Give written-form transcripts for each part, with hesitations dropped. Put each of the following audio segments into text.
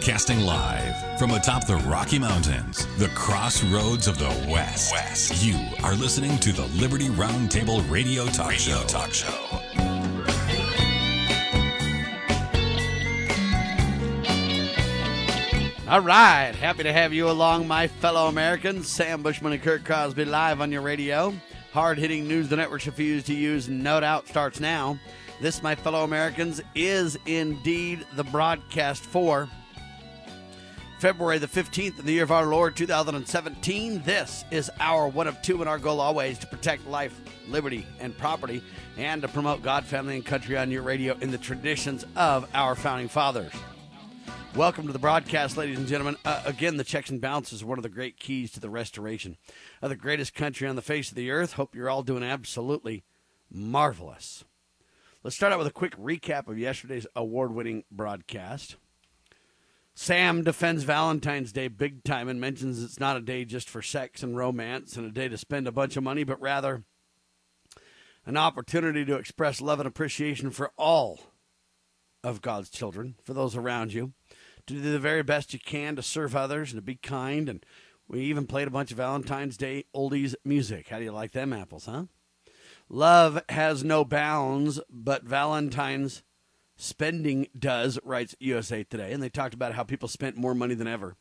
Broadcasting live from atop the Rocky Mountains, the crossroads of the West. You are listening to the Liberty Roundtable Radio Talk Show. All right, happy to have you along, my fellow Americans. Sam Bushman and Kurt Crosby live on your radio. Hard-hitting news the networks refuse to use, no doubt, starts now. This, my fellow Americans, is indeed the broadcast for February the 15th in the year of our Lord 2017. This is our one of two, and our goal always to protect life, liberty, and property, and to promote God, family, and country on your radio in the traditions of our founding fathers. Welcome to the broadcast, ladies and gentlemen. Again, the checks and balances are one of the great keys to the restoration of the greatest country on the face of the earth. Hope you're all doing absolutely marvelous. Let's start out with a quick recap of yesterday's award-winning broadcast. Sam defends Valentine's Day big time and mentions it's not a day just for sex and romance and a day to spend a bunch of money, but rather an opportunity to express love and appreciation for all of God's children, for those around you, to do the very best you can to serve others and to be kind. And we even played a bunch of Valentine's Day oldies music. How do you like them apples, huh? Love has no bounds, but Valentine's spending does, writes USA Today. And they talked about how people spent more money than ever.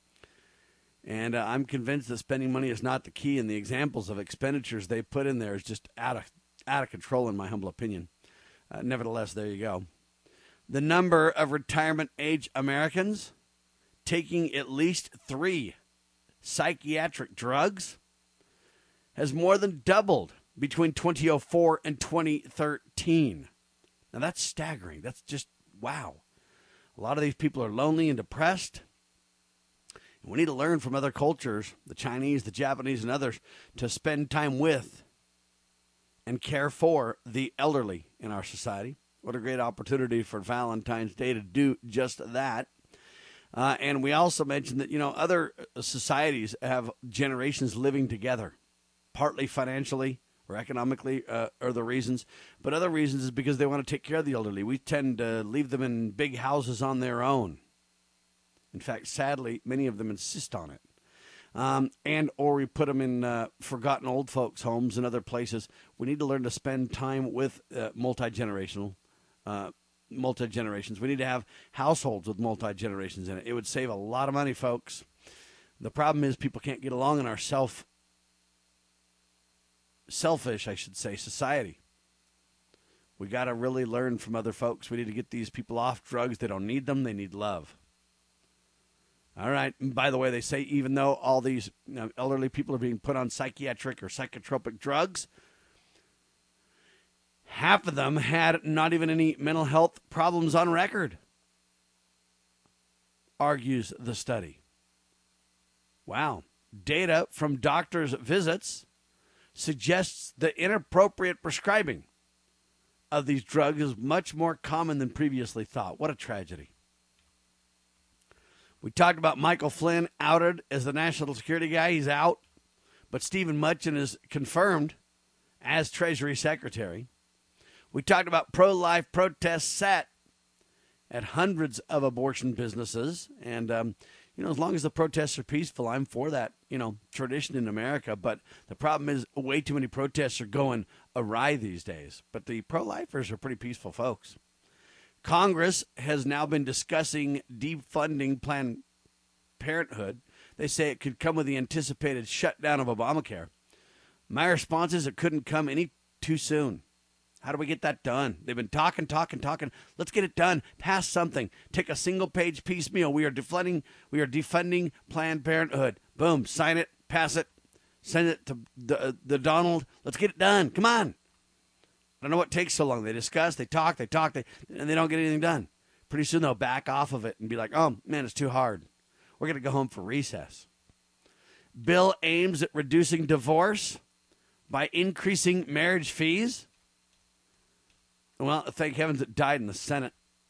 And I'm convinced that spending money is not the key, and the examples of expenditures they put in there is just out of control, in my humble opinion. Nevertheless, there you go. The number of retirement age Americans taking at least 3 psychiatric drugs has more than doubled between 2004 and 2013. Now, that's staggering. That's just, wow. A lot of these people are lonely and depressed. And we need to learn from other cultures, the Chinese, the Japanese, and others, to spend time with and care for the elderly in our society. What a great opportunity for Valentine's Day to do just that. And we also mentioned that, other societies have generations living together, partly financially or economically are the reasons. But other reasons is because they want to take care of the elderly. We tend to leave them in big houses on their own. In fact, sadly, many of them insist on it. Or we put them in forgotten old folks' homes and other places. We need to learn to spend time with multi-generations. We need to have households with multi-generations in it. It would save a lot of money, folks. The problem is people can't get along in our selfish, society. We got to really learn from other folks. We need to get these people off drugs. They don't need them. They need love. All right. And by the way, they say even though all these elderly people are being put on psychiatric or psychotropic drugs, half of them had not even any mental health problems on record, argues the study. Wow. Data from doctors' visits suggests the inappropriate prescribing of these drugs is much more common than previously thought. What a tragedy. We talked about Michael Flynn outed as the national security guy. He's out. But Stephen Mnuchin is confirmed as Treasury Secretary. We talked about pro-life protests set at hundreds of abortion businesses. And, as long as the protests are peaceful, I'm for that, tradition in America. But the problem is way too many protests are going awry these days. But the pro-lifers are pretty peaceful folks. Congress has now been discussing defunding Planned Parenthood. They say it could come with the anticipated shutdown of Obamacare. My response is it couldn't come any too soon. How do we get that done? They've been talking. Let's get it done. Pass something. Take a single-page piecemeal. We are defunding Planned Parenthood. Boom. Sign it. Pass it. Send it to the Donald. Let's get it done. Come on. I don't know what takes so long. They discuss. They talk, and they don't get anything done. Pretty soon they'll back off of it and be like, oh, man, it's too hard. We're going to go home for recess. Bill aims at reducing divorce by increasing marriage fees. Well, thank heavens it died in the Senate.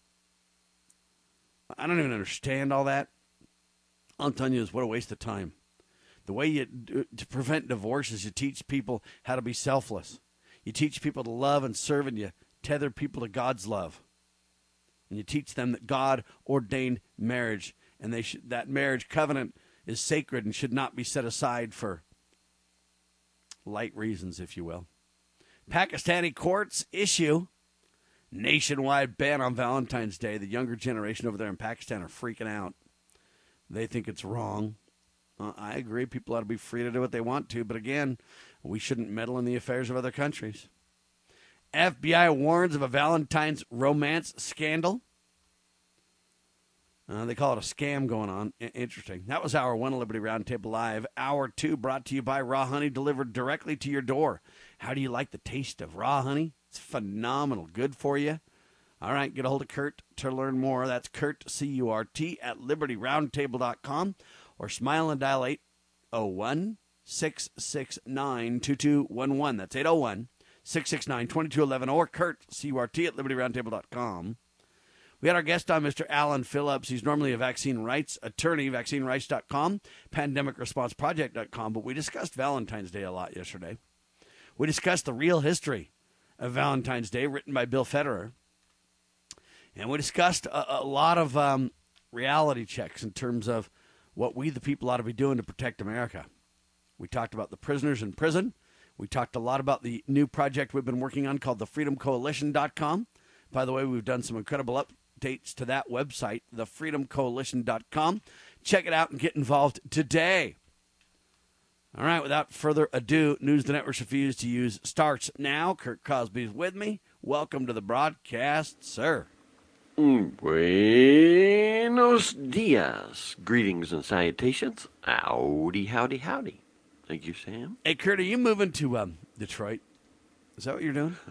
I don't even understand all that. All I'm telling you is what a waste of time. The way to prevent divorce is you teach people how to be selfless. You teach people to love and serve, and you tether people to God's love. And you teach them that God ordained marriage and that marriage covenant is sacred and should not be set aside for light reasons, if you will. Pakistani courts issue nationwide ban on Valentine's Day. The younger generation over there in Pakistan are freaking out. They think it's wrong. I agree. People ought to be free to do what they want to. But again, we shouldn't meddle in the affairs of other countries. FBI warns of a Valentine's romance scandal. They call it a scam going on. Interesting. That was Hour 1 of Liberty Roundtable Live. Hour 2 brought to you by Raw Honey, delivered directly to your door. How do you like the taste of raw honey? It's phenomenal. Good for you. All right, get a hold of Kurt to learn more. That's Kurt, C-U-R-T, at libertyroundtable.com, or smile and dial 801-669-2211. That's 801-669-2211, or Kurt, C-U-R-T, at libertyroundtable.com. We had our guest on, Mr. Alan Phillips. He's normally a vaccine rights attorney, vaccinerights.com, pandemicresponseproject.com, but we discussed Valentine's Day a lot yesterday. We discussed the real history of Valentine's Day, written by Bill Federer. And we discussed a lot of reality checks in terms of what we, the people, ought to be doing to protect America. We talked about the prisoners in prison. We talked a lot about the new project we've been working on called thefreedomcoalition.com. By the way, we've done some incredible updates to that website, thefreedomcoalition.com. Check it out and get involved today. All right, without further ado, News the Network's refused to use starts now. Kurt Cosby's with me. Welcome to the broadcast, sir. Buenos dias. Greetings and salutations. Howdy, howdy, howdy. Thank you, Sam. Hey, Kurt, are you moving to Detroit? Is that what you're doing?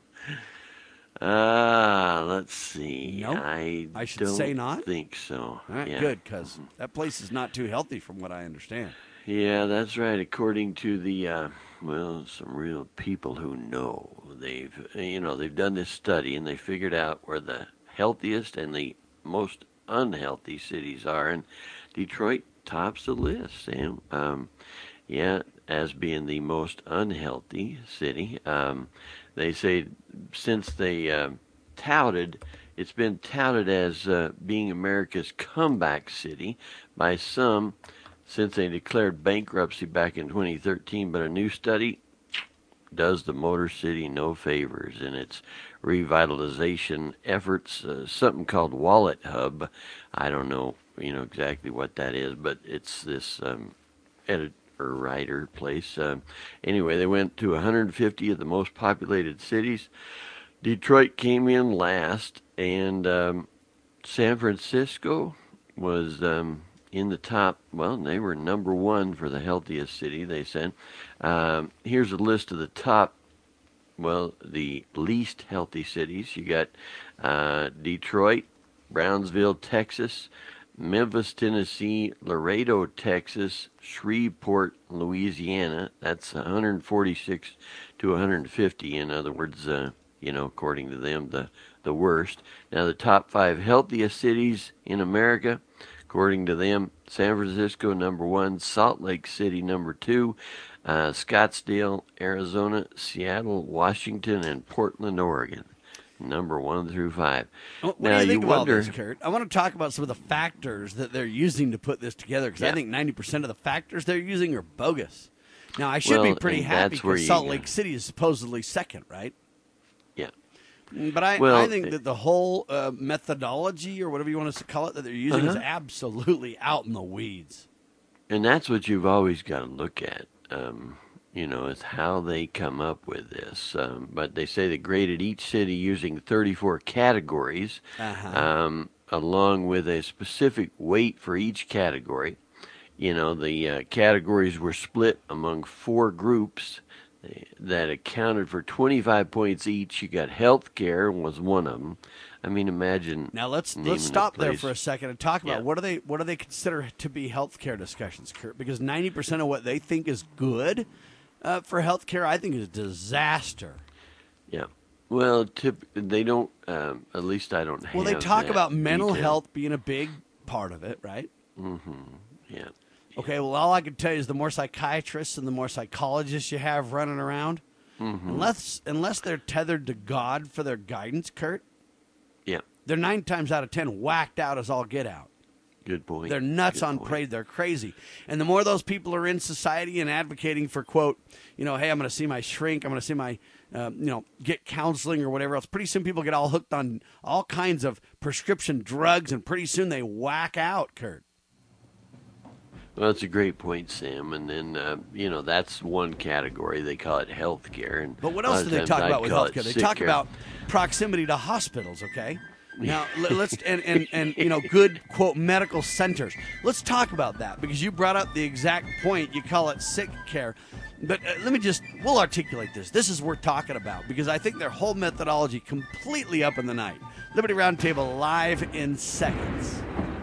Let's see. Nope. I should say not? think so. All right, yeah. Good, because that place is not too healthy from what I understand. Yeah, that's right. According to the, some real people who know, they've done this study and they figured out where the healthiest and the most unhealthy cities are, and Detroit tops the list, Sam. As being the most unhealthy city. They say since they it's been touted as being America's comeback city by some since they declared bankruptcy back in 2013, but a new study does the Motor City no favors in its revitalization efforts. Something called Wallet Hub. I don't know, exactly what that is, but it's this editor or writer place. Anyway, they went to 150 of the most populated cities. Detroit came in last, and San Francisco was in the top. Well, they were number one for the healthiest city, they said. Here's a list of the top, the least healthy cities. You got Detroit, Brownsville, Texas, Memphis, Tennessee, Laredo, Texas, Shreveport, Louisiana. That's 146 to 150. In other words, according to them, the worst. Now, the top 5 healthiest cities in America, according to them: San Francisco, number 1, Salt Lake City, number 2, Scottsdale, Arizona, Seattle, Washington, and Portland, Oregon. Number 1 through 5. What do you think about this, Kurt? I want to talk about some of the factors that they're using to put this together, because I think 90% of the factors they're using are bogus. Now, I should be pretty happy because Salt Lake City is supposedly second, right? Yeah. But I think that the whole methodology, or whatever you want us to call it, that they're using is absolutely out in the weeds. And that's what you've always got to look at. Is how they come up with this. But they say they graded each city using 34 categories, along with a specific weight for each category. The categories were split among 4 groups that accounted for 25 points each. You got healthcare was one of them. I mean, imagine. Now let's stop there for a second and talk about what do they consider to be healthcare discussions, Kurt? Because 90% of what they think is good for healthcare, I think, is disaster. Yeah. Well, they don't. At least I don't have. Well, they talk about mental detail. health being a big part of it, right? Mm-hmm. Yeah. Okay. Well, all I can tell you is the more psychiatrists and the more psychologists you have running around, unless they're tethered to God for their guidance, Kurt. Yeah. They're 9 times out of 10 whacked out as all get out. Good point. They're nuts Good on point. parade. They're crazy. And the more those people are in society and advocating for, quote, hey, I'm going to see my shrink, I'm going to see my, get counseling or whatever else, pretty soon people get all hooked on all kinds of prescription drugs, and pretty soon they whack out, Kurt. Well, that's a great point, Sam. And then, that's one category. They call it health care. But what else do they talk about with healthcare? They talk about proximity to hospitals, okay? Now, let's and good, quote, medical centers. Let's talk about that, because you brought up the exact point. You call it sick care. But we'll articulate this. This is worth talking about, because I think their whole methodology completely up in the night. Liberty Roundtable live in seconds.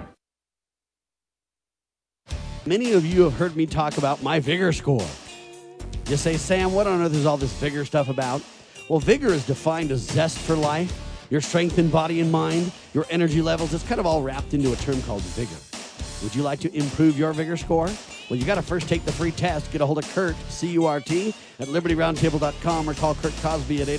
Many of you have heard me talk about my Vigor score. You say, Sam, what on earth is all this Vigor stuff about? Well, Vigor is defined as zest for life, your strength in body and mind, your energy levels. It's kind of all wrapped into a term called Vigor. Would you like to improve your Vigor score? Well, you got to first take the free test. Get a hold of Kurt, C-U-R-T, at LibertyRoundtable.com, or call Kurt Cosby at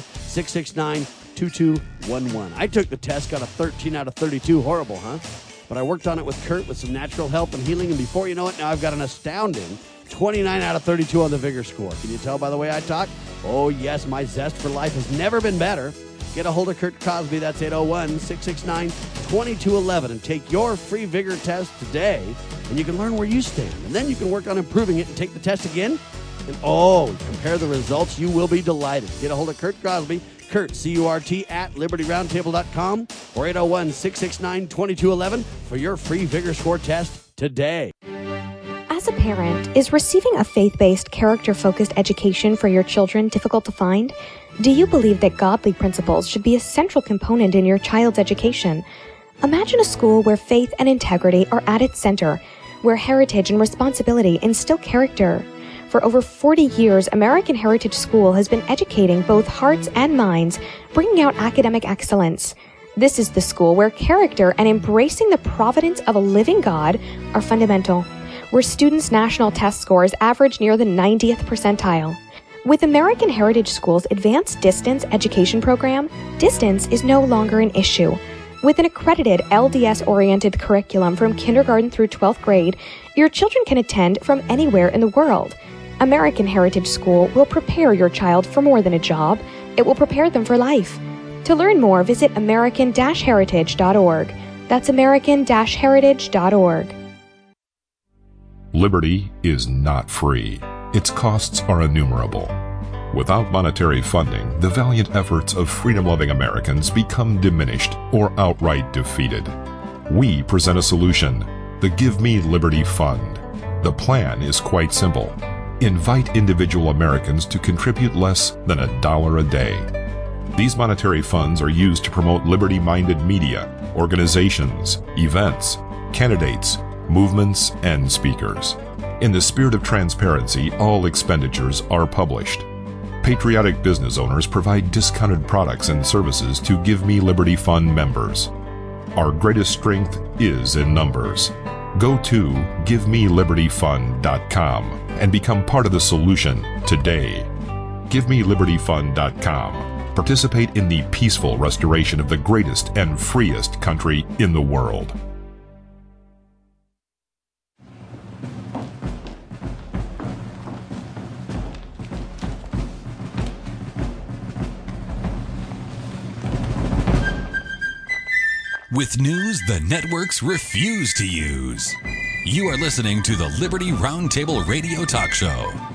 801-669-2211. I took the test, got a 13 out of 32. Horrible, huh? But I worked on it with Kurt with some natural help and healing, and before you know it, now I've got an astounding 29 out of 32 on the Vigor score. Can you tell by the way I talk? Oh, yes, my zest for life has never been better. Get a hold of Kurt Cosby. That's 801-669-2211, and take your free Vigor test today, and you can learn where you stand. And then you can work on improving it and take the test again. And, compare the results. You will be delighted. Get a hold of Kurt Cosby. Kurt, C-U-R-T, at LibertyRoundtable.com, or 801-669-2211 for your free Vigor score test today. As a parent, is receiving a faith-based, character-focused education for your children difficult to find? Do you believe that godly principles should be a central component in your child's education? Imagine a school where faith and integrity are at its center, where heritage and responsibility instill character. For over 40 years, American Heritage School has been educating both hearts and minds, bringing out academic excellence. This is the school where character and embracing the providence of a living God are fundamental, where students' national test scores average near the 90th percentile. With American Heritage School's advanced distance education program, distance is no longer an issue. With an accredited LDS-oriented curriculum from kindergarten through 12th grade, your children can attend from anywhere in the world. American Heritage School will prepare your child for more than a job. It will prepare them for life. To learn more, visit American-Heritage.org. That's American-Heritage.org. Liberty is not free. Its costs are innumerable. Without monetary funding, the valiant efforts of freedom-loving Americans become diminished or outright defeated. We present a solution, the Give Me Liberty Fund. The plan is quite simple. Invite individual Americans to contribute less than $1 a day. These monetary funds are used to promote liberty-minded media, organizations, events, candidates, movements, and speakers. In the spirit of transparency, all expenditures are published. Patriotic business owners provide discounted products and services to Give Me Liberty Fund members. Our greatest strength is in numbers. Go to GiveMeLibertyFund.com and become part of the solution today. GiveMeLibertyFund.com. Participate in the peaceful restoration of the greatest and freest country in the world. With news the networks refuse to use. You are listening to the Liberty Roundtable Radio Talk Show.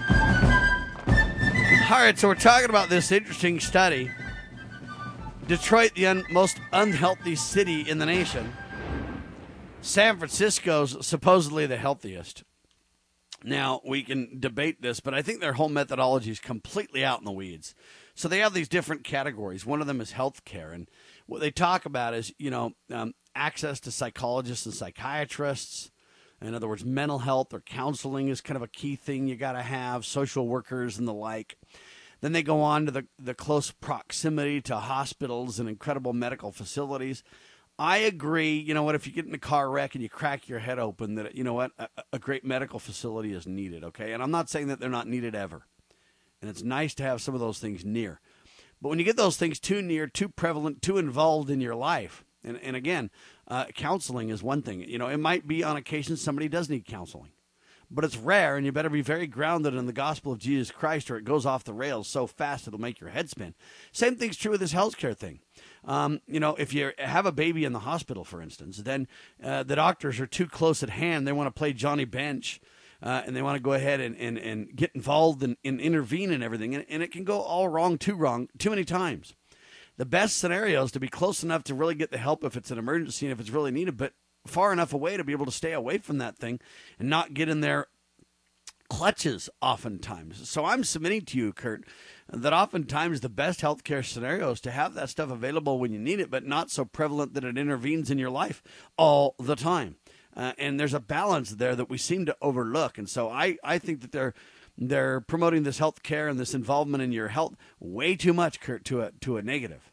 All right, so we're talking about this interesting study. Detroit, the most unhealthy city in the nation. San Francisco's supposedly the healthiest. Now, we can debate this, but I think their whole methodology is completely out in the weeds. So they have these different categories. One of them is healthcare, and what they talk about is, access to psychologists and psychiatrists. In other words, mental health or counseling is kind of a key thing you got to have, social workers and the like. Then they go on to the close proximity to hospitals and incredible medical facilities. I agree, if you get in a car wreck and you crack your head open, that, a great medical facility is needed, okay? And I'm not saying that they're not needed ever. And it's nice to have some of those things near. But when you get those things too near, too prevalent, too involved in your life, And again, counseling is one thing. You know, it might be on occasion somebody does need counseling, but it's rare, and you better be very grounded in the gospel of Jesus Christ, or it goes off the rails so fast it'll make your head spin. Same thing's true with this healthcare thing. You know, if you have a baby in the hospital, for instance, then the doctors are too close at hand. They want to play Johnny Bench, and they want to go ahead and get involved and intervene and everything, and it can go all wrong too many times. The best scenario is to be close enough to really get the help if it's an emergency and if it's really needed, but far enough away to be able to stay away from that thing and not get in their clutches oftentimes. So I'm submitting to you, Kurt, that oftentimes the best healthcare scenario is to have that stuff available when you need it, but not so prevalent that it intervenes in your life all the time. And there's a balance there that we seem to overlook. And so I think that they're promoting this healthcare and this involvement in your health way too much, Kurt, to a negative.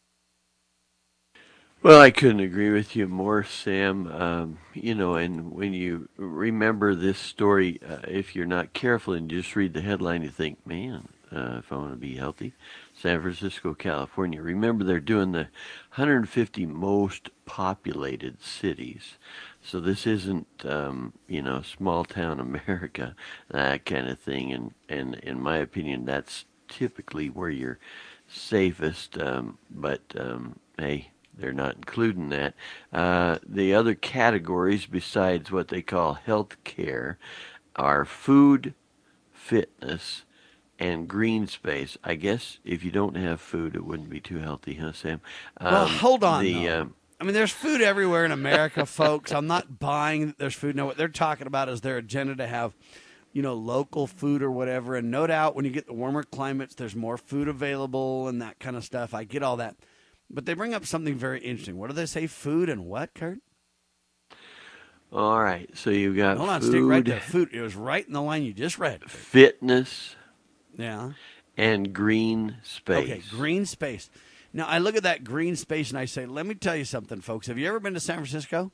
Well, I couldn't agree with you more, Sam. You know, and when you remember this story, if you're not careful and you just read the headline, you think, man, if I want to be healthy, San Francisco, California. Remember, they're doing the 150 most populated cities. So this isn't, you know, small town America, that kind of thing. And in my opinion, that's typically where you're safest. But hey, they're not including that. The other categories besides what they call health care are food, fitness, and green space. I guess if you don't have food, it wouldn't be too healthy, huh, Sam? Well, hold on. I mean, there's food everywhere in America, folks. I'm not buying that there's food. No, what they're talking about is their agenda to have, you know, local food or whatever. And no doubt when you get the warmer climates, there's more food available and that kind of stuff. I get all that. But they bring up something very interesting. What do they say? Food and what, Kurt? All right. So you've got Hold on, food, stick right there. Food. It was right in the line you just read. Fitness, yeah, and green space. Okay, green space. Now, I look at that green space and I say, let me tell you something, folks. Have you ever been to San Francisco?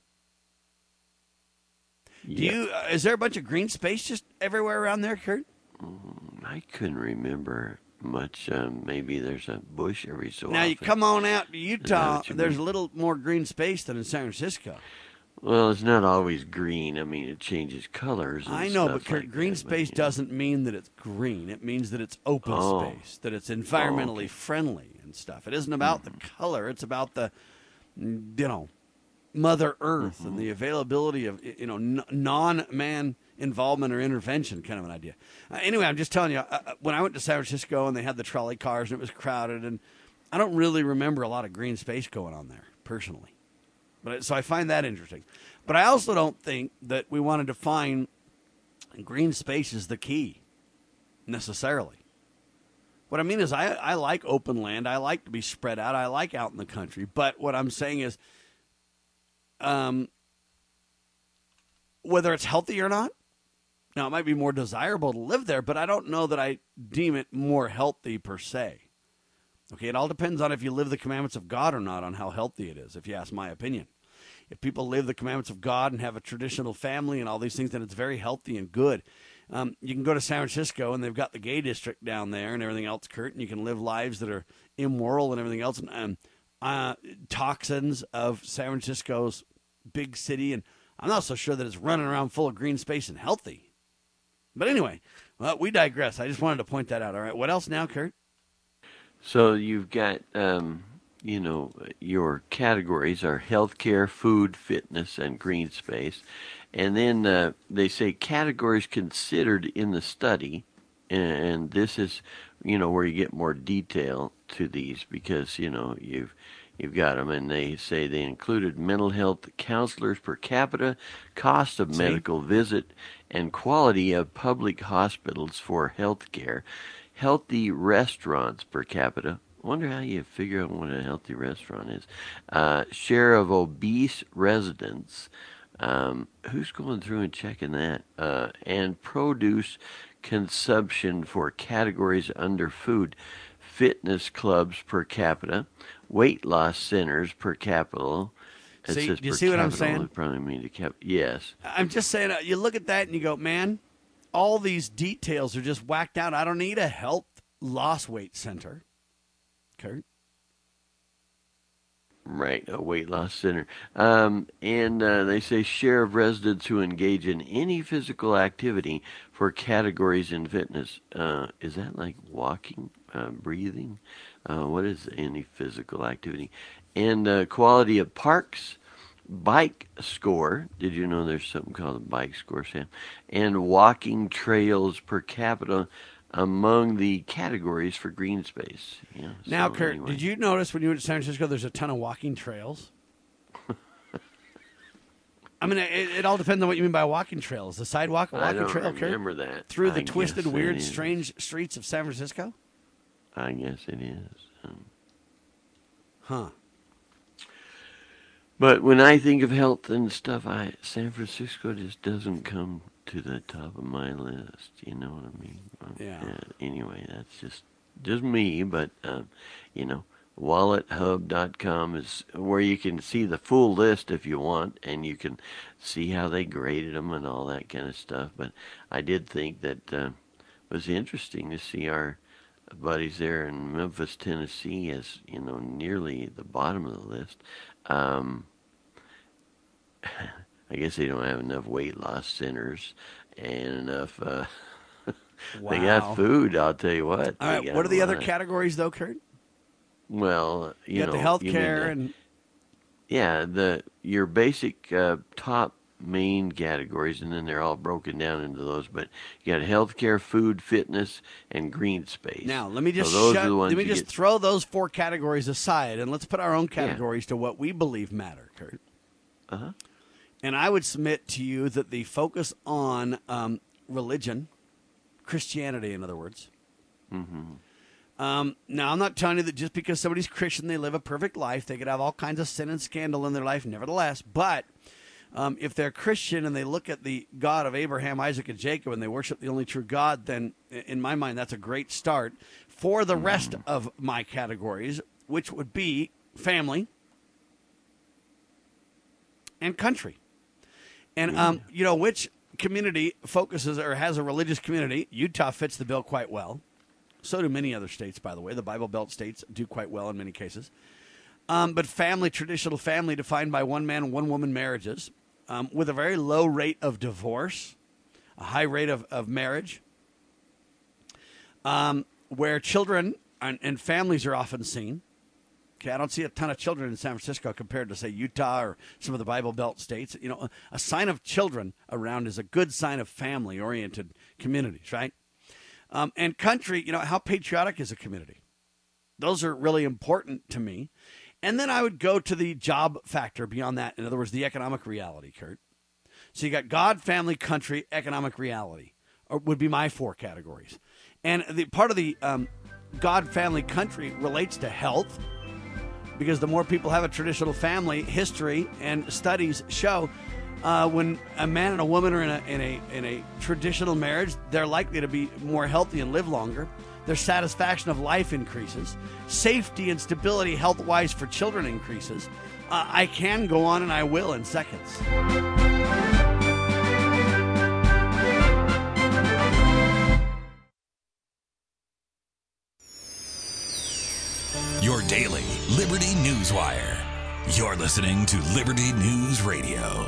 Yeah. Is there a bunch of green space just everywhere around there, Kurt? I couldn't remember much. Maybe there's a bush every so often. Now, you come on out to Utah, there's mean? a little more green space than in San Francisco. Well, it's not always green. I mean, it changes colors. And I know, stuff but Kurt, like green that, space but, you know. doesn't mean that it's green. It means that it's open space, that it's environmentally friendly and stuff. It isn't about the color. It's about the, you know, Mother Earth and the availability of, you know, non-man involvement or intervention kind of an idea. Anyway, I'm just telling you, when I went to San Francisco and they had the trolley cars and it was crowded, and I don't really remember a lot of green space going on there, personally. So I find that interesting. But I also don't think that we want to define green space as the key, necessarily. What I mean is I like open land. I like to be spread out. I like out in the country. But what I'm saying is whether it's healthy or not, now it might be more desirable to live there, but I don't know that I deem it more healthy per se. Okay, it all depends on if you live the commandments of God or not on how healthy it is, if you ask my opinion. If people live the commandments of God and have a traditional family and all these things, then it's very healthy and good. You can go to San Francisco, and they've got the gay district down there and everything else, Kurt, and you can live lives that are immoral and everything else. And toxins of San Francisco's big city, and I'm not so sure that it's running around full of green space and healthy. But anyway, well, we digress. I just wanted to point that out. All right, what else now, Kurt? So you've got, you know, your categories are healthcare, food, fitness, and green space. And then they say categories considered in the study, and this is, you know, where you get more detail to these because, you know, you've got them, and they say they included mental health counselors per capita, cost of medical visit, and quality of public hospitals for health care. Healthy restaurants per capita. I wonder how you figure out what a healthy restaurant is. Share of obese residents. Who's going through and checking that? And produce consumption for categories under food. Fitness clubs per capita. Weight loss centers per capita. See, do you see what I'm saying? Probably mean yes. I'm just saying, you look at that and you go, man, all these details are just whacked out. I don't need a health loss weight center. Kurt? Right, a weight loss center. And they say share of residents who engage in any physical activity for categories in fitness. Is that like walking, breathing? What is any physical activity? And quality of parks, bike score. Did you know there's something called a bike score, Sam? And walking trails per capita among the categories for green space. Yeah, Now, so Kurt, anyway. did you notice when you went to San Francisco there's a ton of walking trails? I mean, it all depends on what you mean by walking trails. The sidewalk, a I walking don't trail, Kurt? remember that. Through the I twisted, guess it weird, is. strange streets of San Francisco? I guess it is. Huh. But when I think of health and stuff, San Francisco just doesn't come to the top of my list. You know what I mean? Yeah. Anyway, that's just me. But WalletHub.com is where you can see the full list if you want, and you can see how they graded them and all that kind of stuff. But I did think that it was interesting to see our buddies there in Memphis, Tennessee, as nearly the bottom of the list. I guess they don't have enough weight loss centers and enough. They got food, I'll tell you what. All right, what are the other categories, though, Kurt? Well, You got the health care and... Yeah, your basic top main categories, and then they're all broken down into those. But you got healthcare, food, fitness, and green space. Now, let me just throw those four categories aside, and let's put our own categories to what we believe matter, Kurt. Uh-huh. And I would submit to you that the focus on religion, Christianity, in other words. Mm-hmm. Now, I'm not telling you that just because somebody's Christian, they live a perfect life. They could have all kinds of sin and scandal in their life, nevertheless. But if they're Christian and they look at the God of Abraham, Isaac, and Jacob, and they worship the only true God, then in my mind, that's a great start for the rest of my categories, which would be family and country. And, which community focuses or has a religious community? Utah fits the bill quite well. So do many other states, by the way. The Bible Belt states do quite well in many cases. But family, traditional family defined by one man, one woman marriages, with a very low rate of divorce, a high rate of marriage, where children and families are often seen. Okay, I don't see a ton of children in San Francisco compared to, say, Utah or some of the Bible Belt states. A sign of children around is a good sign of family-oriented communities, right? And country, how patriotic is a community? Those are really important to me. And then I would go to the job factor beyond that. In other words, the economic reality, Kurt. So you got God, family, country, economic reality, or would be my four categories. And the part of the God, family, country relates to health, because the more people have a traditional family, history and studies show when a man and a woman are in a traditional marriage, they're likely to be more healthy and live longer. Their satisfaction of life increases. Safety and stability health-wise for children increases. I can go on, and I will in seconds. Your daily Liberty News Wire. You're listening to Liberty News Radio.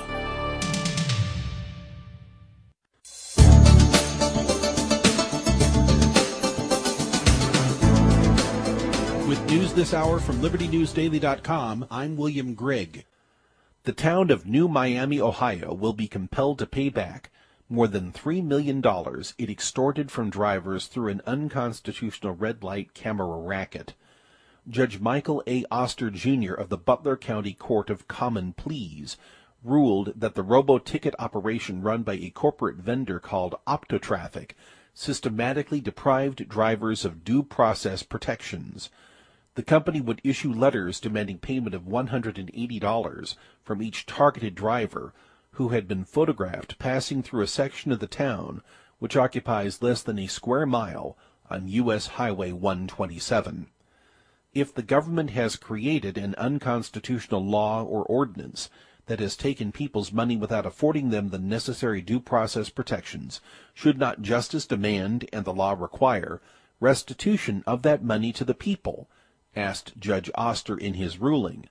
With news this hour from LibertyNewsDaily.com, I'm William Grigg. The town of New Miami, Ohio, will be compelled to pay back more than $3 million it extorted from drivers through an unconstitutional red light camera racket. Judge Michael A. Oster, Jr. of the Butler County Court of Common Pleas ruled that the robo-ticket operation run by a corporate vendor called OptoTraffic systematically deprived drivers of due process protections. The company would issue letters demanding payment of $180 from each targeted driver who had been photographed passing through a section of the town which occupies less than a square mile on U.S. Highway 127. If the government has created an unconstitutional law or ordinance that has taken people's money without affording them the necessary due process protections, should not justice demand and the law require restitution of that money to the people? Asked Judge Oster in his ruling.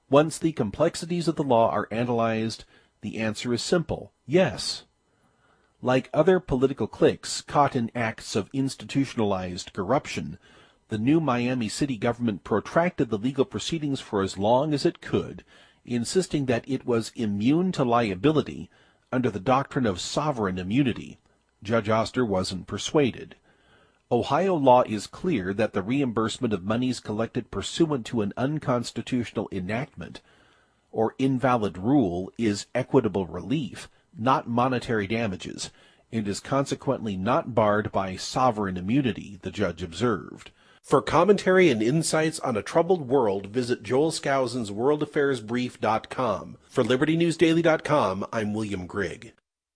Once the complexities of the law are analyzed, the answer is simple: yes. Like other political cliques caught in acts of institutionalized corruption, the new Miami city government protracted the legal proceedings for as long as it could, insisting that it was immune to liability under the doctrine of sovereign immunity. Judge Oster wasn't persuaded. Ohio law is clear that the reimbursement of monies collected pursuant to an unconstitutional enactment or invalid rule is equitable relief, not monetary damages, and is consequently not barred by sovereign immunity, the judge observed. For commentary and insights on a troubled world, visit Joel Skousen's worldaffairsbrief.com. For LibertyNewsDaily.com, I'm William Grigg.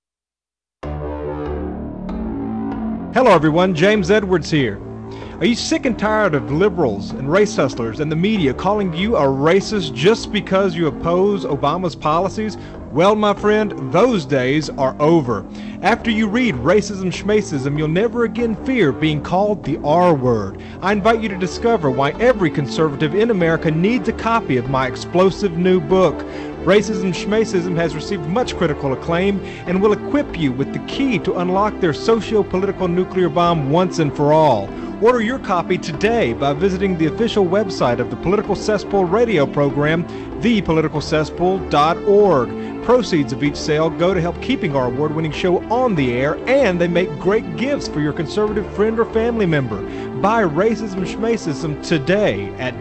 Hello everyone, James Edwards here. Are you sick and tired of liberals and race hustlers and the media calling you a racist just because you oppose Obama's policies? Well, my friend, those days are over. After you read Racism Schmacism, you'll never again fear being called the R word. I invite you to discover why every conservative in America needs a copy of my explosive new book. Racism Schmacism has received much critical acclaim and will equip you with the key to unlock their socio-political nuclear bomb once and for all. Order your copy today by visiting the official website of the Political Cesspool radio program, thepoliticalcesspool.org. Proceeds of each sale go to help keeping our award-winning show on the air, and they make great gifts for your conservative friend or family member. Buy Racism Schmacism today at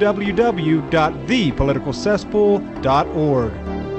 www.thepoliticalcesspool.org.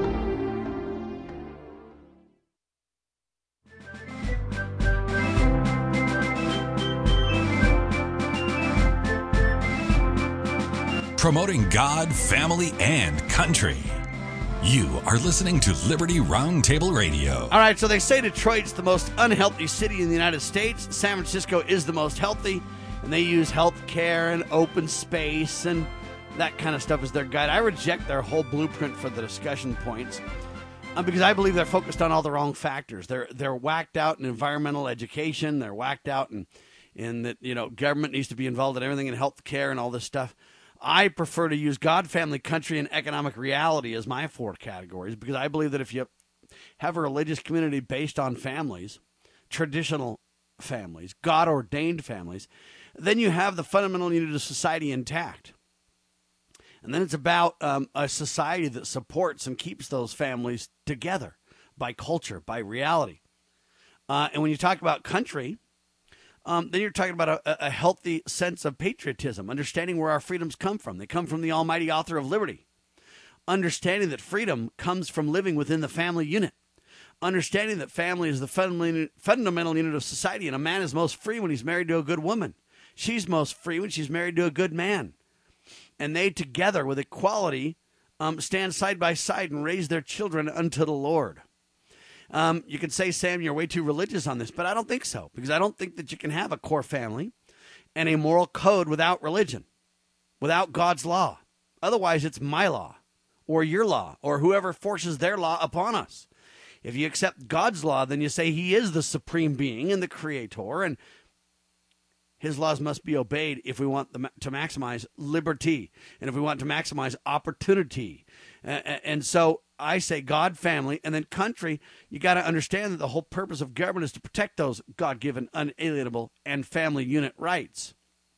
Promoting God, family, and country. You are listening to Liberty Roundtable Radio. All right, so they say Detroit's the most unhealthy city in the United States. San Francisco is the most healthy, and they use health care and open space and that kind of stuff as their guide. I reject their whole blueprint for the discussion points because I believe they're focused on all the wrong factors. They're whacked out in environmental education. They're whacked out in that, government needs to be involved in everything in health care and all this stuff. I prefer to use God, family, country, and economic reality as my 4 categories because I believe that if you have a religious community based on families, traditional families, God-ordained families, then you have the fundamental unit of society intact. And then it's about a society that supports and keeps those families together by culture, by reality. And when you talk about country, then you're talking about a healthy sense of patriotism, understanding where our freedoms come from. They come from the almighty author of liberty. Understanding that freedom comes from living within the family unit. Understanding that family is the fundamental unit of society, and a man is most free when he's married to a good woman. She's most free when she's married to a good man. And they together with equality stand side by side and raise their children unto the Lord. You could say, Sam, you're way too religious on this, but I don't think so, because I don't think that you can have a core family and a moral code without religion, without God's law. Otherwise, it's my law or your law or whoever forces their law upon us. If you accept God's law, then you say he is the supreme being and the creator, and his laws must be obeyed if we want to maximize liberty and if we want to maximize opportunity. And so I say God, family, and then country. You got to understand that the whole purpose of government is to protect those God-given, unalienable, and family unit rights.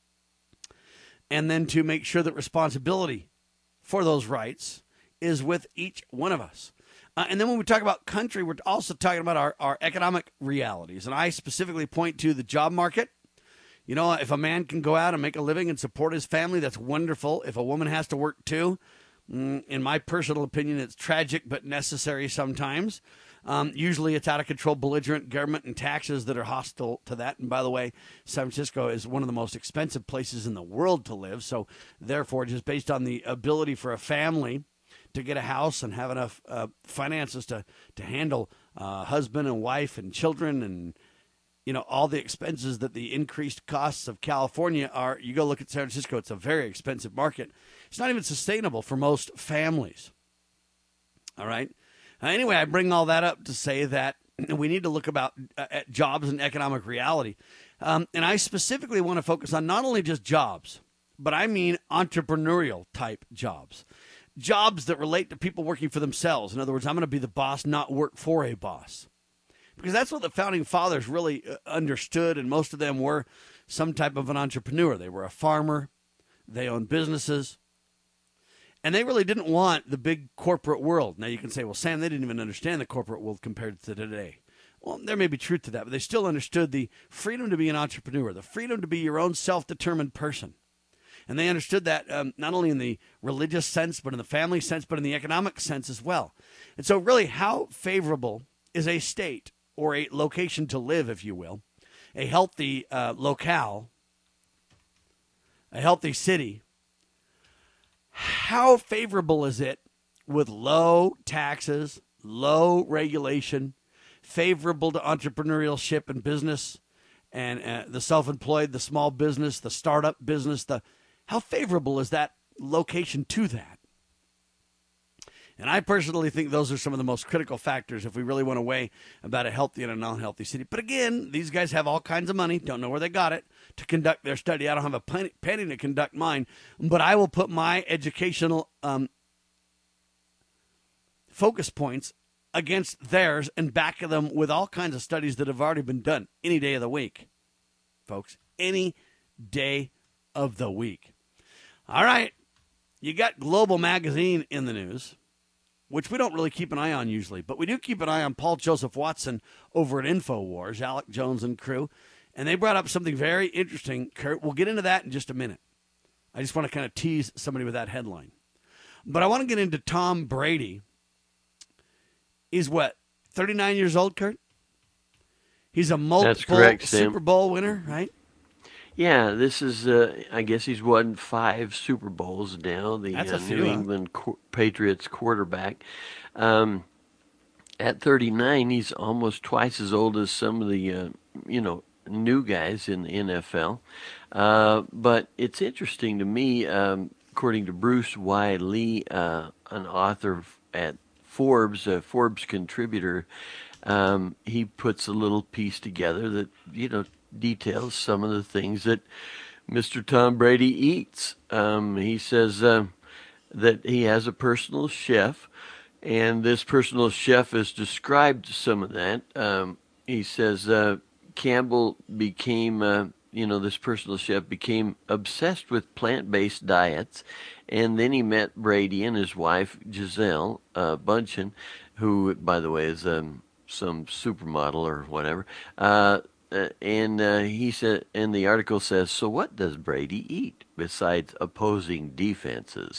And then to make sure that responsibility for those rights is with each one of us. And then when we talk about country, we're also talking about our economic realities. And I specifically point to the job market. If a man can go out and make a living and support his family, that's wonderful. If a woman has to work too, in my personal opinion, it's tragic but necessary sometimes. Usually it's out of control, belligerent government and taxes that are hostile to that. And by the way, San Francisco is one of the most expensive places in the world to live. So therefore, just based on the ability for a family to get a house and have enough finances to handle husband and wife and children and all the expenses that the increased costs of California are. You go look at San Francisco, it's a very expensive market. It's not even sustainable for most families. All right. Anyway, I bring all that up to say that we need to look at jobs and economic reality. And I specifically want to focus on not only just jobs, but I mean entrepreneurial type jobs. jobs that relate to people working for themselves. In other words, I'm going to be the boss, not work for a boss. Because that's what the founding fathers really understood, and most of them were some type of an entrepreneur. They were a farmer. They owned businesses. And they really didn't want the big corporate world. Now, you can say, well, Sam, they didn't even understand the corporate world compared to today. Well, there may be truth to that, but they still understood the freedom to be an entrepreneur, the freedom to be your own self-determined person. And they understood that not only in the religious sense, but in the family sense, but in the economic sense as well. And so really, how favorable is a state or a location to live, if you will, a healthy locale, a healthy city? How favorable is it with low taxes, low regulation, favorable to entrepreneurship and business and the self-employed, the small business, the startup business? How favorable is that location to that? And I personally think those are some of the most critical factors if we really want to weigh about a healthy and a non-healthy city. But again, these guys have all kinds of money, don't know where they got it, to conduct their study. I don't have a penny to conduct mine, but I will put my educational focus points against theirs and back them with all kinds of studies that have already been done any day of the week, folks. Any day of the week. All right, you got Global Magazine in the news, which we don't really keep an eye on usually, but we do keep an eye on Paul Joseph Watson over at InfoWars, Alec Jones and crew, and they brought up something very interesting, Kurt. We'll get into that in just a minute. I just want to kind of tease somebody with that headline. But I want to get into Tom Brady. He's what, 39 years old, Kurt? He's a multiple Super Bowl winner, right? Yeah, this is, I guess he's won 5 Super Bowls now, the New England Patriots quarterback. At 39, he's almost twice as old as some of the, new guys in the NFL. But it's interesting to me, according to Bruce Y. Lee, an author at Forbes, a Forbes contributor, he puts a little piece together that, details some of the things that Mr. Tom Brady eats. He says that he has a personal chef, and this personal chef has described some of that. He says Campbell became, this personal chef became obsessed with plant-based diets, and then he met Brady and his wife, Gisele Bundchen, who, by the way, is some supermodel or whatever. And he said, and the article says, so what does Brady eat besides opposing defenses?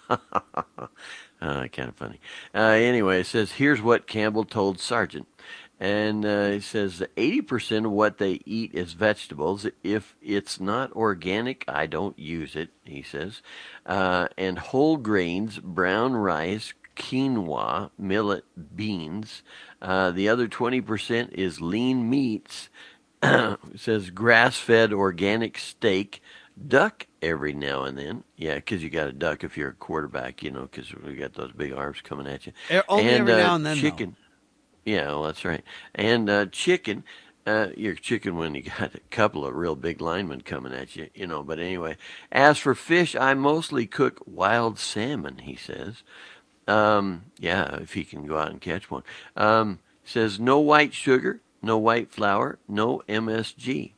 Kind of funny. Anyway, it says, here's what Campbell told Sargent. And it says 80% of what they eat is vegetables. If it's not organic, I don't use it, he says. And whole grains, brown rice, quinoa, millet, beans. The other 20% is lean meats. It says grass-fed organic steak, duck every now and then. Yeah, because you got a duck if you're a quarterback, because we got those big arms coming at you. Only every now and then, chicken. Though. Yeah, well, that's right. And chicken. You're chicken when you got a couple of real big linemen coming at you, But anyway, as for fish, I mostly cook wild salmon, he says. Yeah, if he can go out and catch one. Says no white sugar. No white flour, no MSG.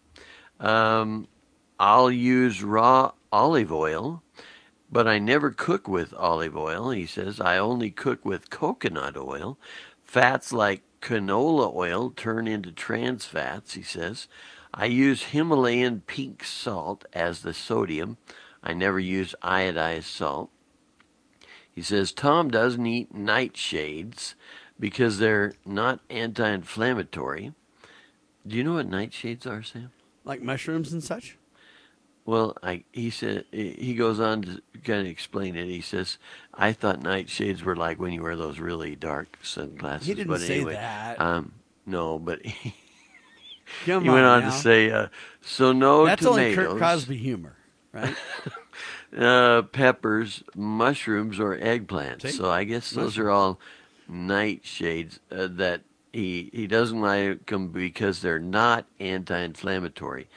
I'll use raw olive oil, but I never cook with olive oil. He says I only cook with coconut oil. Fats like canola oil turn into trans fats, he says. I use Himalayan pink salt as the sodium. I never use iodized salt. He says Tom doesn't eat nightshades because they're not anti-inflammatory. Do you know what nightshades are, Sam? Like mushrooms and such? Well, he said he goes on to kind of explain it. He says, "I thought nightshades were like when you wear those really dark sunglasses." He didn't say anyway, that. No, but he went on to say, "So no That's tomatoes." That's only Kurt Cosby humor, right? Peppers, mushrooms, or eggplants. See? So I guess those are all nightshades that he doesn't like them because they're not anti-inflammatory.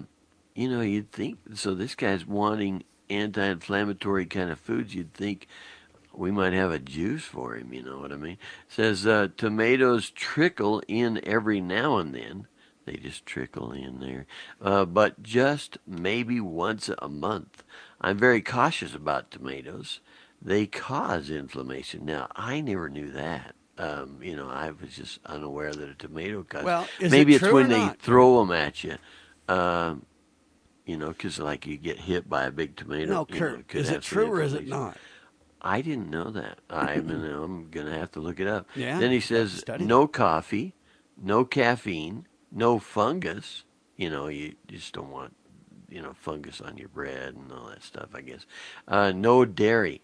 You'd think, so this guy's wanting anti-inflammatory kind of foods. You'd think we might have a juice for him, you know what I mean? It says tomatoes trickle in every now and then. They just trickle in there. But just maybe once a month. I'm very cautious about tomatoes. They cause inflammation. Now, I never knew that. I was just unaware that a tomato causes. Well, maybe it's when they not? throw them at you. Because like you get hit by a big tomato. No, Kurt, is it true or is it not? I didn't know that. I'm going to have to look it up. Yeah, then he says no coffee, no caffeine, no fungus. You just don't want, fungus on your bread and all that stuff, I guess. No dairy.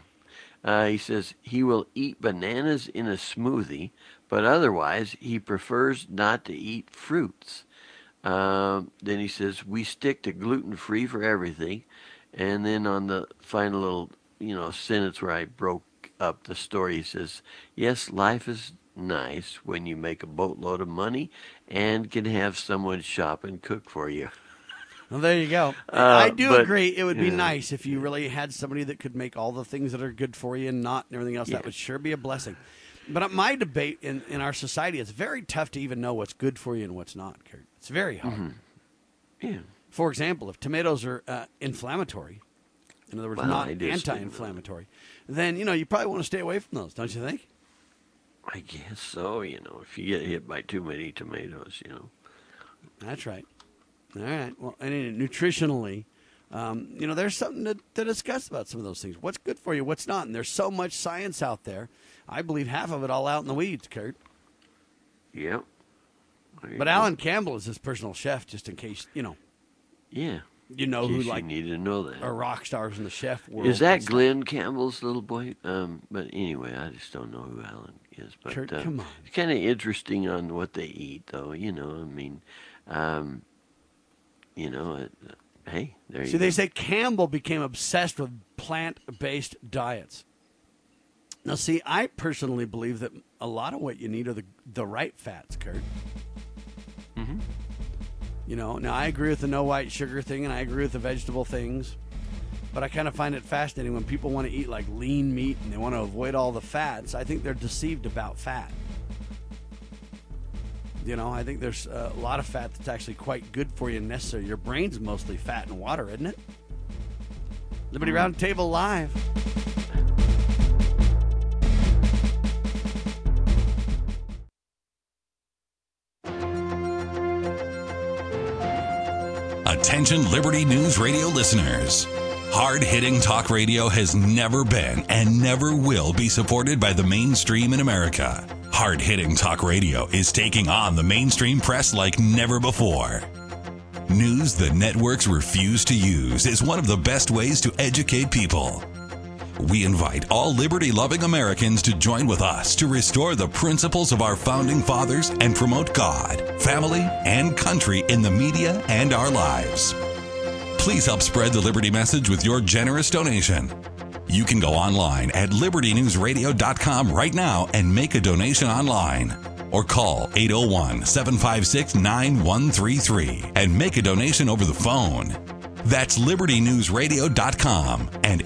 He says he will eat bananas in a smoothie, but otherwise he prefers not to eat fruits. Then he says we stick to gluten-free for everything. And then on the final little, sentence where I broke up the story, he says, yes, life is nice when you make a boatload of money and can have someone shop and cook for you. Well, there you go. I do agree. It would be nice if you really had somebody that could make all the things that are good for you and not and everything else. Yeah. That would sure be a blessing. But my debate in our society, it's very tough to even know what's good for you and what's not, Kurt. It's very hard. Mm-hmm. Yeah. For example, if tomatoes are inflammatory, in other words, not anti-inflammatory, then, you probably want to stay away from those, don't you think? I guess so, if you get hit by too many tomatoes, That's right. All right. Well, and nutritionally, there's something to discuss about some of those things. What's good for you, what's not. And there's so much science out there. I believe half of it all out in the weeds, Kurt. Yep. But Alan Campbell is his personal chef, just in case, Yeah. Who you need to know that. Are rock stars in the chef world. Is that Glenn Campbell's little boy? But anyway, I just don't know who Alan is. But Kurt, come on. It's kind of interesting on what they eat, though. Hey, there you go. They say Campbell became obsessed with plant-based diets. Now, I personally believe that a lot of what you need are the right fats, Kurt. Mm-hmm. Now I agree with the no white sugar thing, and I agree with the vegetable things, but I kind of find it fascinating when people want to eat like lean meat and they want to avoid all the fats. I think they're deceived about fat. I think there's a lot of fat that's actually quite good for you and necessary. Your brain's mostly fat and water, isn't it? Liberty Roundtable Live. Attention Liberty News Radio listeners. Hard-hitting talk radio has never been and never will be supported by the mainstream in America. Hard-hitting talk radio is taking on the mainstream press like never before. News the networks refuse to use is one of the best ways to educate people. We invite all liberty-loving Americans to join with us to restore the principles of our founding fathers and promote God, family, and country in the media and our lives. Please help spread the Liberty message with your generous donation. You can go online at libertynewsradio.com right now and make a donation online. Or call 801-756-9133 and make a donation over the phone. That's libertynewsradio.com and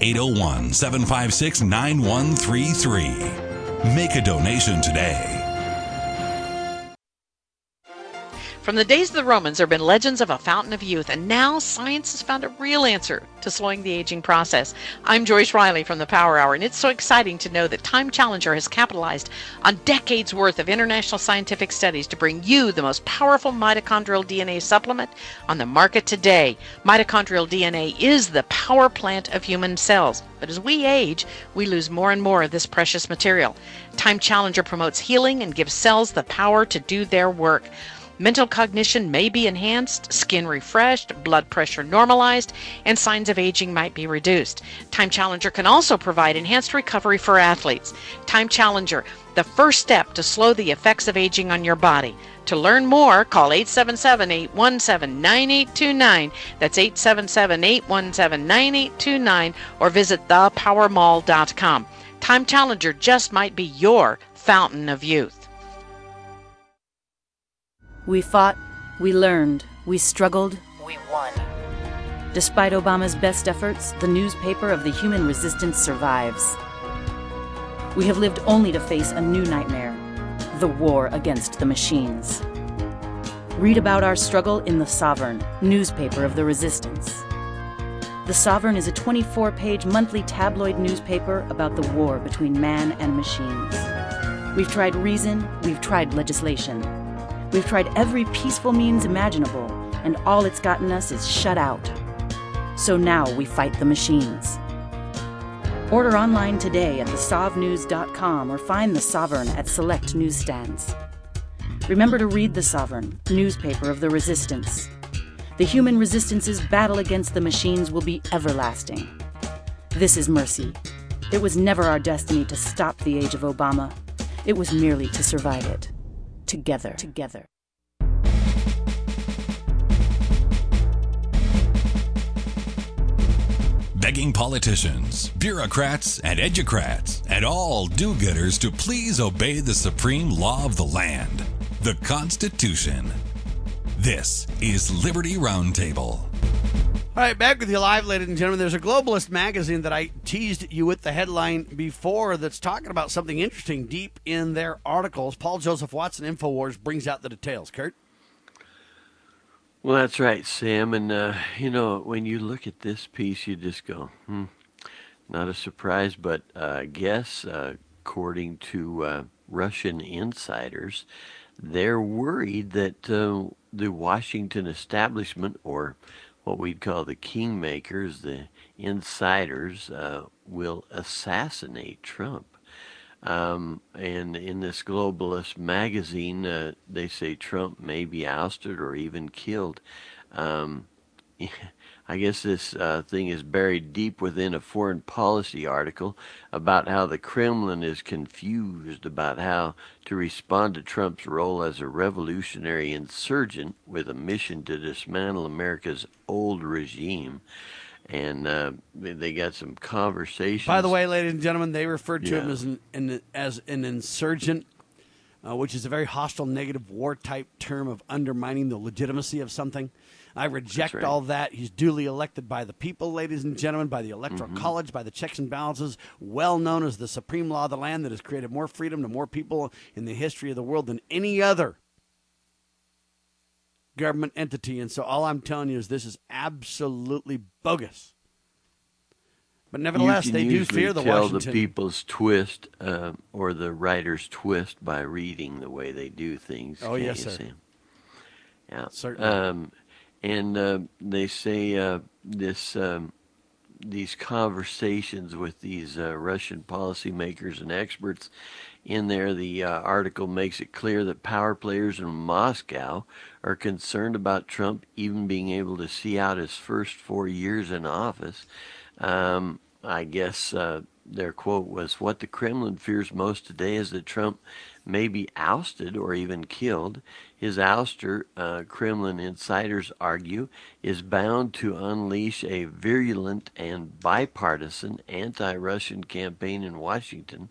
801-756-9133. Make a donation today. From the days of the Romans, there have been legends of a fountain of youth, and now science has found a real answer to slowing the aging process. I'm Joyce Riley from the Power Hour, and it's so exciting to know that Time Challenger has capitalized on decades worth of international scientific studies to bring you the most powerful mitochondrial DNA supplement on the market today. Mitochondrial DNA is the power plant of human cells, but as we age, we lose more and more of this precious material. Time Challenger promotes healing and gives cells the power to do their work. Mental cognition may be enhanced, skin refreshed, blood pressure normalized, and signs of aging might be reduced. Time Challenger can also provide enhanced recovery for athletes. Time Challenger, the first step to slow the effects of aging on your body. To learn more, call 877-817-9829. That's 877-817-9829, or visit thepowermall.com. Time Challenger just might be your fountain of youth. We fought, we learned, we struggled, we won. Despite Obama's best efforts, the newspaper of the human resistance survives. We have lived only to face a new nightmare, the war against the machines. Read about our struggle in The Sovereign, newspaper of the resistance. The Sovereign is a 24-page monthly tabloid newspaper about the war between man and machines. We've tried reason, we've tried legislation. We've tried every peaceful means imaginable, and all it's gotten us is shut out. So now we fight the machines. Order online today at thesovnews.com or find The Sovereign at select newsstands. Remember to read The Sovereign, newspaper of the resistance. The human resistance's battle against the machines will be everlasting. This is Mercy. It was never our destiny to stop the age of Obama. It was merely to survive it. Together. Begging politicians, bureaucrats, and educrats, and all do-gooders to please obey the supreme law of the land, the Constitution. This is Liberty Roundtable. All right, back with you live, ladies and gentlemen. There's a Globalist magazine that I teased you with the headline before that's talking about something interesting deep in their articles. Paul Joseph Watson, InfoWars, brings out the details. Kurt? Well, that's right, Sam. And, when you look at this piece, you just go, not a surprise, but I guess, according to Russian insiders, they're worried that the Washington establishment, or what we'd call the kingmakers, the insiders, will assassinate Trump. And in this Globalist magazine, they say Trump may be ousted or even killed. I guess this thing is buried deep within a foreign policy article about how the Kremlin is confused about how to respond to Trump's role as a revolutionary insurgent with a mission to dismantle America's old regime. And they got some conversations. By the way, ladies and gentlemen, they referred to him as an insurgent, which is a very hostile, negative, war-type term of undermining the legitimacy of something. I reject all that. He's duly elected by the people, ladies and gentlemen, by the Electoral College, by the checks and balances, well known as the supreme law of the land that has created more freedom to more people in the history of the world than any other government entity. And so all I'm telling you is this is absolutely bogus. But nevertheless, they do fear the Washington. You can tell the people's twist or the writer's twist by reading the way they do things. Oh, yes, sir. Sam? Yeah, certainly. And they say these conversations with these Russian policymakers and experts in there, the article makes it clear that power players in Moscow are concerned about Trump even being able to see out his first 4 years in office. I guess their quote was, "What the Kremlin fears most today is that Trump may be ousted or even killed. His ouster, Kremlin insiders argue, is bound to unleash a virulent and bipartisan anti-Russian campaign in Washington."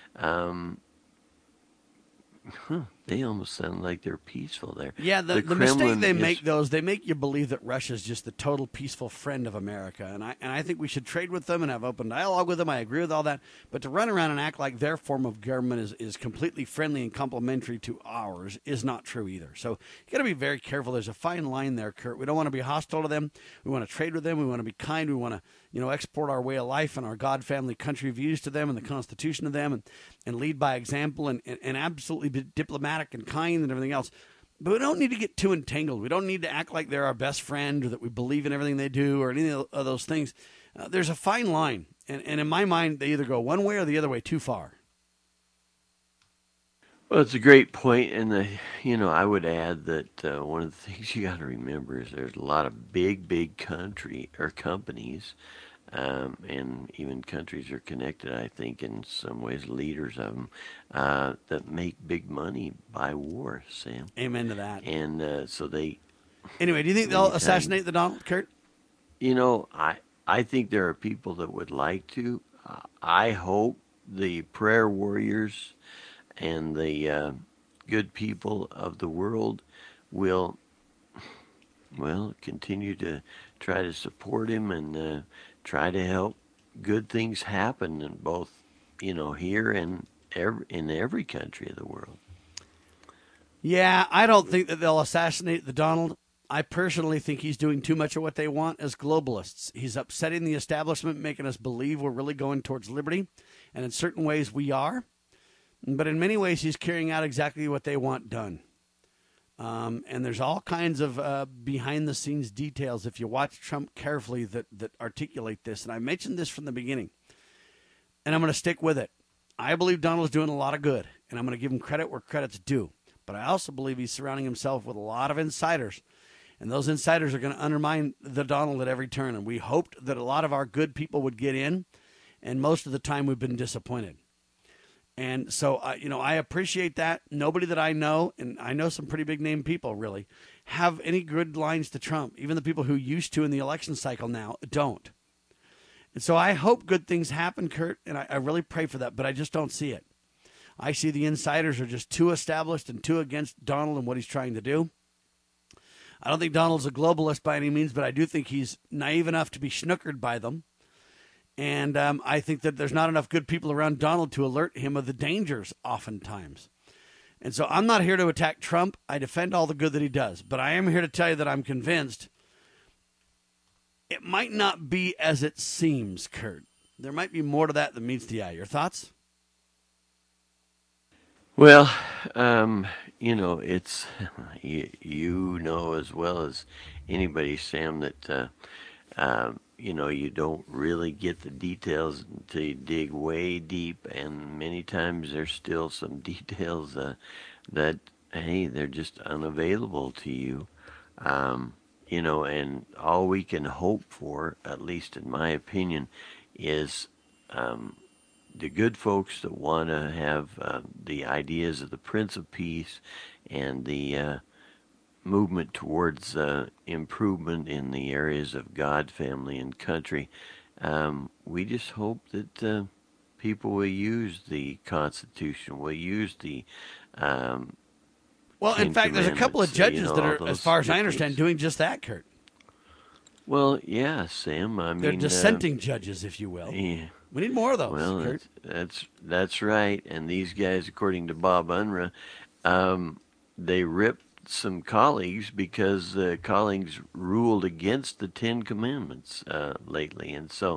They almost sound like they're peaceful there. Yeah, the mistake they make you believe that Russia is just the total peaceful friend of America, and I think we should trade with them and have open dialogue with them. I agree with all that, but to run around and act like their form of government is completely friendly and complementary to ours is not true either. So you got to be very careful. There's a fine line there, Kurt. We don't want to be hostile to them. We want to trade with them. We want to be kind. We want to export our way of life and our God, family, country views to them and the Constitution to them, and lead by example and absolutely be diplomatic and kind and everything else. But we don't need to get too entangled. We don't need to act like they're our best friend or that we believe in everything they do or any of those things. There's a fine line. And in my mind, they either go one way or the other way too far. Well, it's a great point, and I would add that one of the things you got to remember is there's a lot of big country or companies, and even countries are connected. I think in some ways, leaders of them that make big money by war. Sam, amen to that. And so they. Anyway, do you think they'll assassinate the Donald, Kurt? I think there are people that would like to. I hope the prayer warriors and the good people of the world will, continue to try to support him and try to help good things happen in both here and in every country of the world. Yeah, I don't think that they'll assassinate the Donald. I personally think he's doing too much of what they want as globalists. He's upsetting the establishment, making us believe we're really going towards liberty. And in certain ways, we are. But in many ways, he's carrying out exactly what they want done. And there's all kinds of behind-the-scenes details, if you watch Trump carefully, that articulate this. And I mentioned this from the beginning. And I'm going to stick with it. I believe Donald's doing a lot of good. And I'm going to give him credit where credit's due. But I also believe he's surrounding himself with a lot of insiders. And those insiders are going to undermine the Donald at every turn. And we hoped that a lot of our good people would get in. And most of the time we've been disappointed. And so, I appreciate that. Nobody that I know, and I know some pretty big name people really, have any good lines to Trump. Even the people who used to in the election cycle now don't. And so I hope good things happen, Kurt, and I really pray for that, but I just don't see it. I see the insiders are just too established and too against Donald and what he's trying to do. I don't think Donald's a globalist by any means, but I do think he's naive enough to be snookered by them. And I think that there's not enough good people around Donald to alert him of the dangers oftentimes. And so I'm not here to attack Trump. I defend all the good that he does. But I am here to tell you that I'm convinced it might not be as it seems, Kurt. There might be more to that than meets the eye. Your thoughts? Well, it's, you know as well as anybody, Sam, that, you don't really get the details until you dig way deep, and many times there's still some details that, hey, they're just unavailable to you. And all we can hope for, at least in my opinion, is the good folks that want to have the ideas of the Prince of Peace and the movement towards improvement in the areas of God, family, and country. We just hope that people will use the Constitution, will use the well, in fact, there's a couple of judges that are, as far as I understand, doing just that, Kurt. Well, yeah, Sam. They're dissenting judges, if you will. Yeah. We need more of those, well, Kurt. That's right. And these guys, according to Bob Unruh, they ripped some colleagues because the colleagues ruled against the Ten Commandments lately. And so,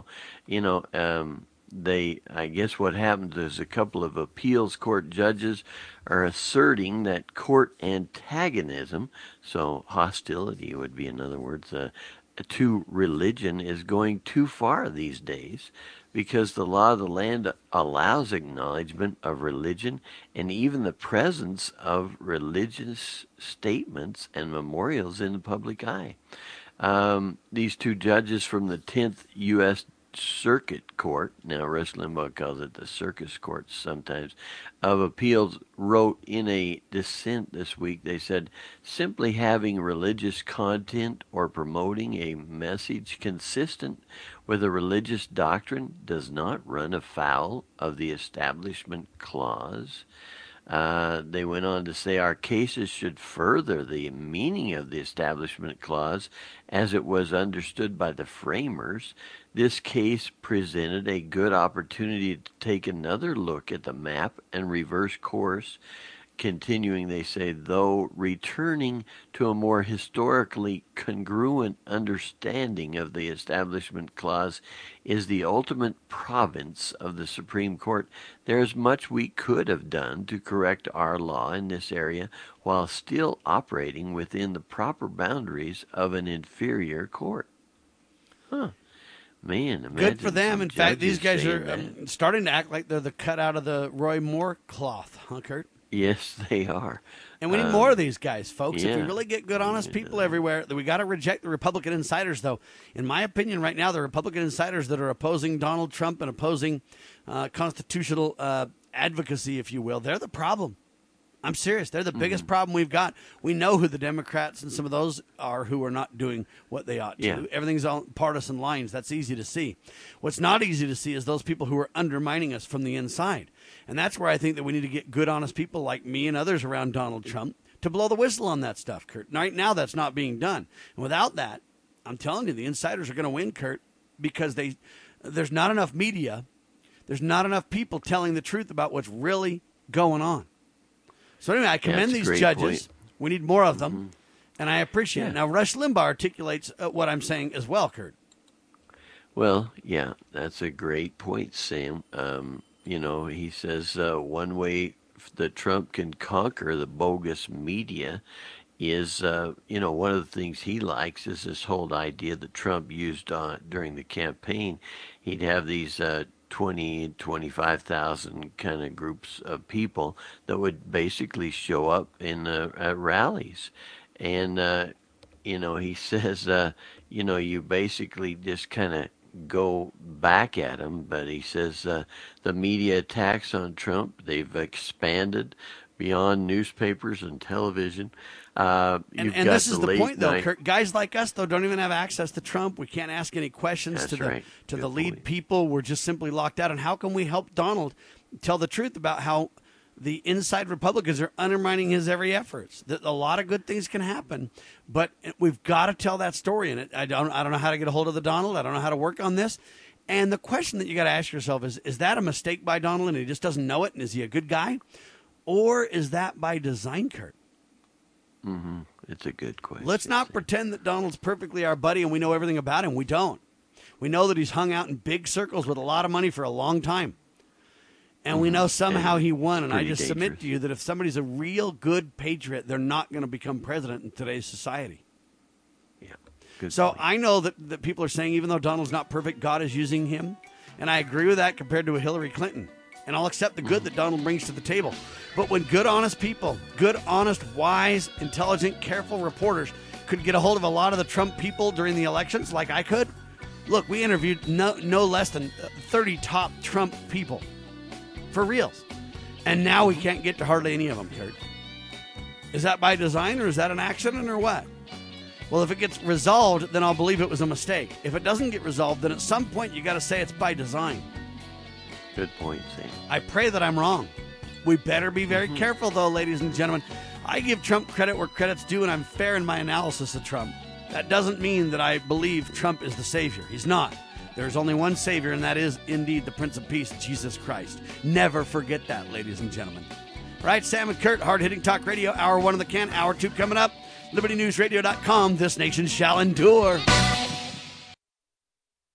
I guess what happened is a couple of appeals court judges are asserting that court antagonism, so hostility would be, in other words, to religion is going too far these days, because the law of the land allows acknowledgement of religion and even the presence of religious statements and memorials in the public eye. These two judges from the 10th U.S. Circuit Court, now Rush Limbaugh calls it the Circus Court sometimes, of Appeals, wrote in a dissent this week. They said, simply having religious content or promoting a message consistent with a religious doctrine does not run afoul of the Establishment Clause. They went on to say our cases should further the meaning of the Establishment Clause as it was understood by the framers. This case presented a good opportunity to take another look at the map and reverse course. Continuing, they say, though returning to a more historically congruent understanding of the Establishment Clause is the ultimate province of the Supreme Court, there is much we could have done to correct our law in this area while still operating within the proper boundaries of an inferior court. Man, good for them. In fact, these guys are starting to act like they're the cut out of the Roy Moore cloth, huh, Kurt? Yes, they are. And we need more of these guys, folks. Yeah. If we really get good, honest people everywhere, we got to reject the Republican insiders, though. In my opinion, right now, the Republican insiders that are opposing Donald Trump and opposing constitutional advocacy, if you will, they're the problem. I'm serious. They're the biggest problem we've got. We know who the Democrats and some of those are who are not doing what they ought to. Yeah. Everything's on partisan lines. That's easy to see. What's not easy to see is those people who are undermining us from the inside. And that's where I think that we need to get good, honest people like me and others around Donald Trump to blow the whistle on that stuff, Kurt. Right now, that's not being done. And without that, I'm telling you, the insiders are going to win, Kurt, because there's not enough media There's not enough people telling the truth about what's really going on. So anyway, I commend these judges. Point. We need more of them, and I appreciate it. Now, Rush Limbaugh articulates what I'm saying as well, Kurt. Well, yeah, that's a great point, Sam. He says one way that Trump can conquer the bogus media is, one of the things he likes is this whole idea that Trump used during the campaign. He'd have these 20, 25,000 kind of groups of people that would basically show up in at rallies. And, he says, you basically just kind of go back at him. But he says the media attacks on Trump, they've expanded beyond newspapers and television. And this is the point, though, Kurt. Guys like us, though, don't even have access to Trump. We can't ask any questions to the lead people. We're just simply locked out. And how can we help Donald tell the truth about how the inside Republicans are undermining his every efforts? That a lot of good things can happen, but we've got to tell that story. And I don't know how to get a hold of the Donald. I don't know how to work on this. And the question that you got to ask yourself is that a mistake by Donald and he just doesn't know it? And is he a good guy? Or is that by design, Kurt? Mm-hmm. It's a good question. Let's not pretend that Donald's perfectly our buddy and we know everything about him. We don't. We know that he's hung out in big circles with a lot of money for a long time. And we know somehow he won. And I just submit to you that if somebody's a real good patriot, they're not going to become president in today's society. Yeah. Good so point. I know that people are saying even though Donald's not perfect, God is using him. And I agree with that compared to a Hillary Clinton. And I'll accept the good that Donald brings to the table. But when good, honest people, good, honest, wise, intelligent, careful reporters could get a hold of a lot of the Trump people during the elections like I could, look, we interviewed no less than 30 top Trump people. For reals. And now we can't get to hardly any of them, Kurt. Is that by design or is that an accident or what? Well, if it gets resolved, then I'll believe it was a mistake. If it doesn't get resolved, then at some point you got to say it's by design. Good point, Sam. I pray that I'm wrong. We better be very careful, though, ladies and gentlemen. I give Trump credit where credit's due, and I'm fair in my analysis of Trump. That doesn't mean that I believe Trump is the savior. He's not. There's only one savior, and that is indeed the Prince of Peace, Jesus Christ. Never forget that, ladies and gentlemen. Right, Sam and Kurt, Hard Hitting Talk Radio, Hour 1 in the can, Hour 2 coming up. LibertyNewsRadio.com, this nation shall endure.